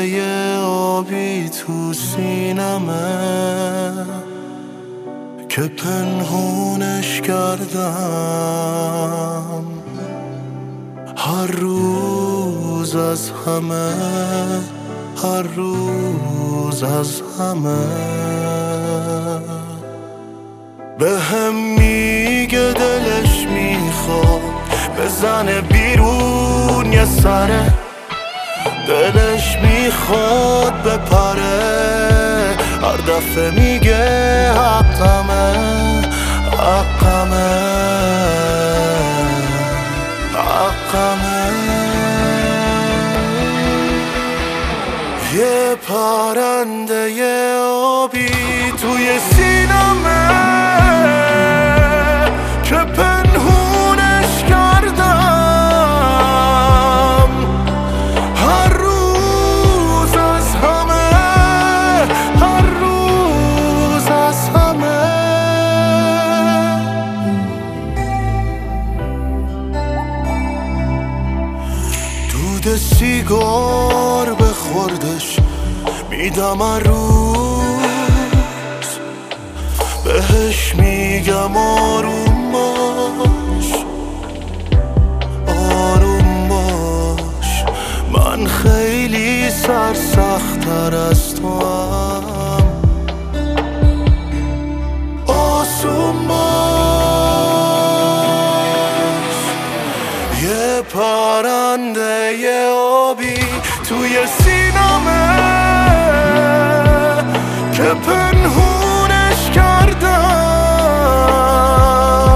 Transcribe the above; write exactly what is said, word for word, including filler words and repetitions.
پرنده آبی تو سینمه که پنهونش کردم هر روز از همه، هر روز از همه. به هم میگه دلش میخواد بزنه بیرون یه سره، دلش میخواد بپره، هر دفعه میگه حقمه، حقمه، حقمه. یه پرنده آبی توی سینمه که پنهونش کردم هر روز از همه، هر روز از همه. دود سیگار بخوردش میدم هر روز، بهش میگم آروم باش، آروم باش، من خیلی سرسخت‌تر از تو هم. آسون باش، یه پرنده آبی توی سینمه که پنهونش کردم